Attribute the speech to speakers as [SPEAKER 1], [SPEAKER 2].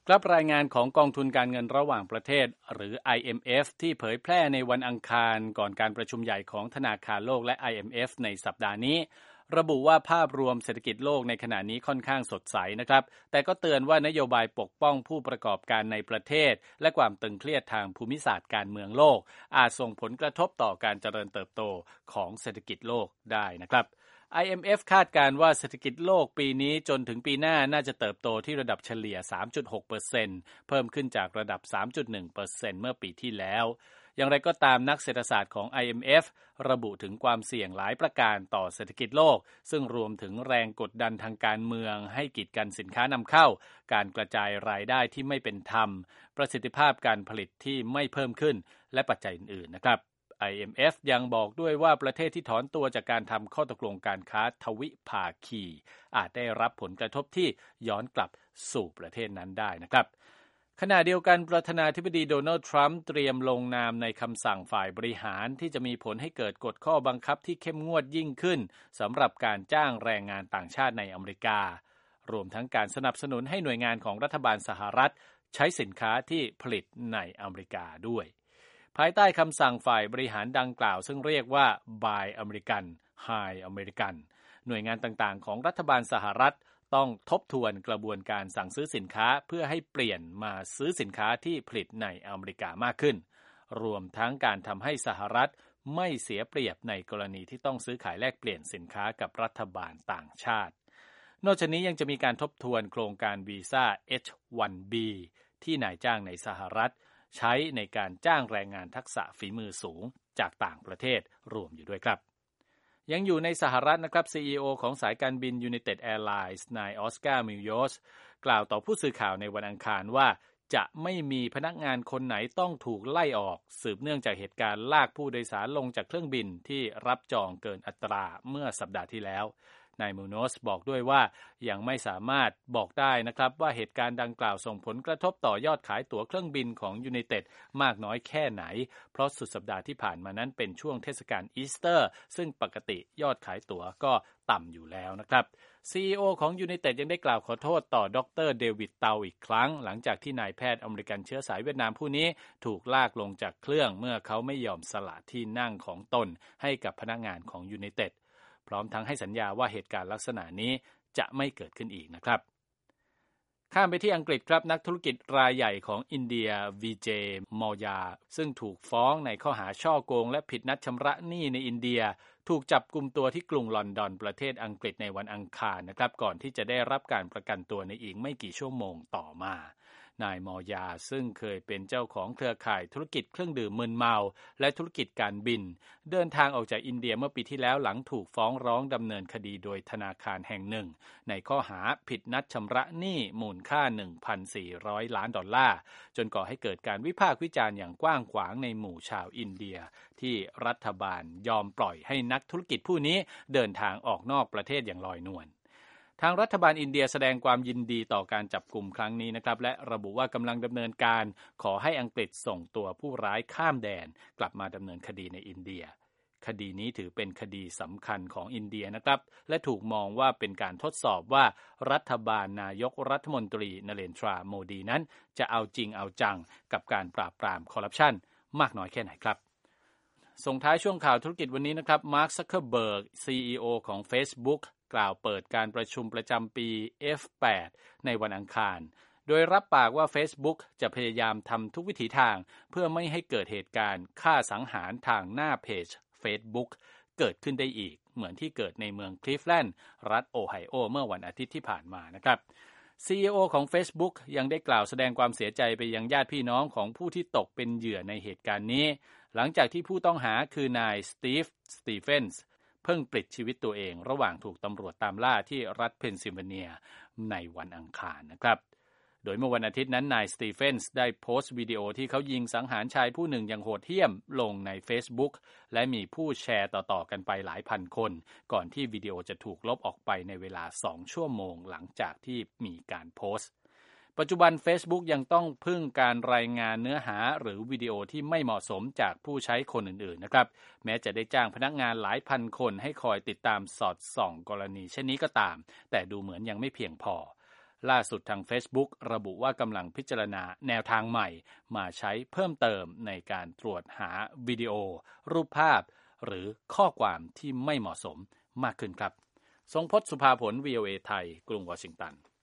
[SPEAKER 1] ครับรายงานของกองทุนการเงินระหว่างประเทศหรือ IMF ที่เผยแพร่ในวันอังคารก่อนการประชุมใหญ่ของธนาคารโลกและ IMF ในสัปดาห์นี้ระบุว่าภาพรวมเศรษฐกิจโลกในขณะนี้ค่อนข้างสดใสนะครับแต่ก็เตือนว่านโยบายปกป้องผู้ประกอบการในประเทศและความตึงเครียดทางภูมิศาสตร์การเมืองโลกอาจส่งผลกระทบต่อการเจริญเติบโตของเศรษฐกิจโลกได้นะครับ IMF คาดการณ์ว่าเศรษฐกิจโลกปีนี้จนถึงปีหน้าน่าจะเติบโตที่ระดับเฉลี่ย 3.6% เพิ่มขึ้นจากระดับ 3.1% เมื่อปีที่แล้วอย่างไรก็ตามนักเศรษฐศาสตร์ของ IMF ระบุถึงความเสี่ยงหลายประการต่อเศรษฐกิจโลกซึ่งรวมถึงแรงกดดันทางการเมืองให้กีดกันสินค้านำเข้าการกระจายรายได้ที่ไม่เป็นธรรมประสิทธิภาพการผลิตที่ไม่เพิ่มขึ้นและปัจจัยอื่นๆนะครับIMF ยังบอกด้วยว่าประเทศที่ถอนตัวจากการทำข้อตกลงการค้าทวิภาคีอาจได้รับผลกระทบที่ย้อนกลับสู่ประเทศนั้นได้นะครับขณะเดียวกันประธานาธิบดีโดนัลด์ทรัมป์เตรียมลงนามในคำสั่งฝ่ายบริหารที่จะมีผลให้เกิดกฎข้อบังคับที่เข้มงวดยิ่งขึ้นสำหรับการจ้างแรงงานต่างชาติในอเมริการวมทั้งการสนับสนุนให้หน่วยงานของรัฐบาลสหรัฐใช้สินค้าที่ผลิตในอเมริกาด้วยภายใต้คำสั่งฝ่ายบริหารดังกล่าวซึ่งเรียกว่า Buy American Hire American หน่วยงานต่างๆของรัฐบาลสหรัฐต้องทบทวนกระบวนการสั่งซื้อสินค้าเพื่อให้เปลี่ยนมาซื้อสินค้าที่ผลิตในอเมริกามากขึ้นรวมทั้งการทำให้สหรัฐไม่เสียเปรียบในกรณีที่ต้องซื้อขายแลกเปลี่ยนสินค้ากับรัฐบาลต่างชาตินอกจากนี้ยังจะมีการทบทวนโครงการวีซ่า H-1B ที่นายจ้างในสหรัฐใช้ในการจ้างแรงงานทักษะฝีมือสูงจากต่างประเทศรวมอยู่ด้วยครับยังอยู่ในสหรัฐนะครับ CEO ของสายการบิน United Airlines นายออสการ์มิลโยสกล่าวต่อผู้สื่อข่าวในวันอังคารว่าจะไม่มีพนักงานคนไหนต้องถูกไล่ออกสืบเนื่องจากเหตุการณ์ลากผู้โดยสารลงจากเครื่องบินที่รับจองเกินอัตราเมื่อสัปดาห์ที่แล้วนายมูโนสบอกด้วยว่ายังไม่สามารถบอกได้นะครับว่าเหตุการณ์ดังกล่าวส่งผลกระทบต่อยอดขายตั๋วเครื่องบินของ United มากน้อยแค่ไหนเพราะสุดสัปดาห์ที่ผ่านมานั้นเป็นช่วงเทศกาลอีสเตอร์ซึ่งปกติยอดขายตั๋วก็ต่ำอยู่แล้วนะครับ CEO ของ United ยังได้กล่าวขอโทษต่อดร.เดวิดเตาอีกครั้งหลังจากที่นายแพทย์อเมริกันเชื้อสายเวียดนามผู้นี้ถูกลากลงจากเครื่องเมื่อเขาไม่ยอมสละที่นั่งของตนให้กับพนักงานของ Unitedพร้อมทั้งให้สัญญาว่าเหตุการณ์ลักษณะนี้จะไม่เกิดขึ้นอีกนะครับข้ามไปที่อังกฤษครับนักธุรกิจรายใหญ่ของอินเดียวีเจมอลยาซึ่งถูกฟ้องในข้อหาฉ้อโกงและผิดนัดชำระหนี้ในอินเดียถูกจับกุมตัวที่กรุงลอนดอนประเทศอังกฤษในวันอังคารนะครับก่อนที่จะได้รับการประกันตัวในอีกไม่กี่ชั่วโมงต่อมานายมอลยาซึ่งเคยเป็นเจ้าของเครือข่ายธุรกิจเครื่องดื่มมึนเมาและธุรกิจการบินเดินทางออกจากอินเดียเมื่อปีที่แล้วหลังถูกฟ้องร้องดำเนินคดีโดยธนาคารแห่งหนึ่งในข้อหาผิดนัดชำระหนี้มูลค่า 1,400 ล้านดอลลาร์จนก่อให้เกิดการวิพากษ์วิจารณ์อย่างกว้างขวางในหมู่ชาวอินเดียที่รัฐบาลยอมปล่อยให้นักธุรกิจผู้นี้เดินทางออกนอกประเทศอย่างลอยนวลทางรัฐบาลอินเดียแสดงความยินดีต่อการจับกุมครั้งนี้นะครับและระบุว่ากำลังดำเนินการขอให้อังกฤษส่งตัวผู้ร้ายข้ามแดนกลับมาดำเนินคดีในอินเดียคดีนี้ถือเป็นคดีสำคัญของอินเดียนะครับและถูกมองว่าเป็นการทดสอบว่ารัฐบาลนายกรัฐมนตรีนเรนทราโมดีนั้นจะเอาจริงเอาจังกับการปราบปรามคอร์รัปชันมากน้อยแค่ไหนครับส่งท้ายช่วงข่าวธุรกิจวันนี้นะครับมาร์ค ซักเคอร์เบิร์ก CEO ของ Facebookกล่าวเปิดการประชุมประจำปี F8 ในวันอังคารโดยรับปากว่า Facebook จะพยายามทำทุกวิถีทางเพื่อไม่ให้เกิดเหตุการณ์ฆ่าสังหารทางหน้าเพจ Facebook เกิดขึ้นได้อีกเหมือนที่เกิดในเมืองคลีฟแลนด์รัฐโอไฮโอเมื่อวันอาทิตย์ที่ผ่านมานะครับ CEO ของ Facebook ยังได้กล่าวแสดงความเสียใจไปยังญาติพี่น้องของผู้ที่ตกเป็นเหยื่อในเหตุการณ์นี้หลังจากที่ผู้ต้องหาคือนายสตีเฟนส์เพิ่งปลิดชีวิตตัวเองระหว่างถูกตำรวจตามล่าที่รัฐเพนซิลเวเนียในวันอังคารนะครับโดยเมื่อวันอาทิตย์นั้นนายสตีเฟนส์ได้โพสต์วิดีโอที่เขายิงสังหารชายผู้หนึ่งอย่างโหดเหี้ยมลงใน Facebook และมีผู้แชร์ต่อๆกันไปหลายพันคนก่อนที่วิดีโอจะถูกลบออกไปในเวลา2ชั่วโมงหลังจากที่มีการโพสต์ปัจจุบัน Facebook ยังต้องพึ่งการรายงานเนื้อหาหรือวิดีโอที่ไม่เหมาะสมจากผู้ใช้คนอื่นๆนะครับแม้จะได้จ้างพนักงานหลายพันคนให้คอยติดตามสอดส่องกรณีเช่นนี้ก็ตามแต่ดูเหมือนยังไม่เพียงพอล่าสุดทาง Facebook ระบุว่ากำลังพิจารณาแนวทางใหม่มาใช้เพิ่มเติมในการตรวจหาวิดีโอรูปภาพหรือข้อความที่ไม่เหมาะสมมากขึ้นครับทรงพจน์ สุภาผล VOA ไทยกรุงวอชิงตัน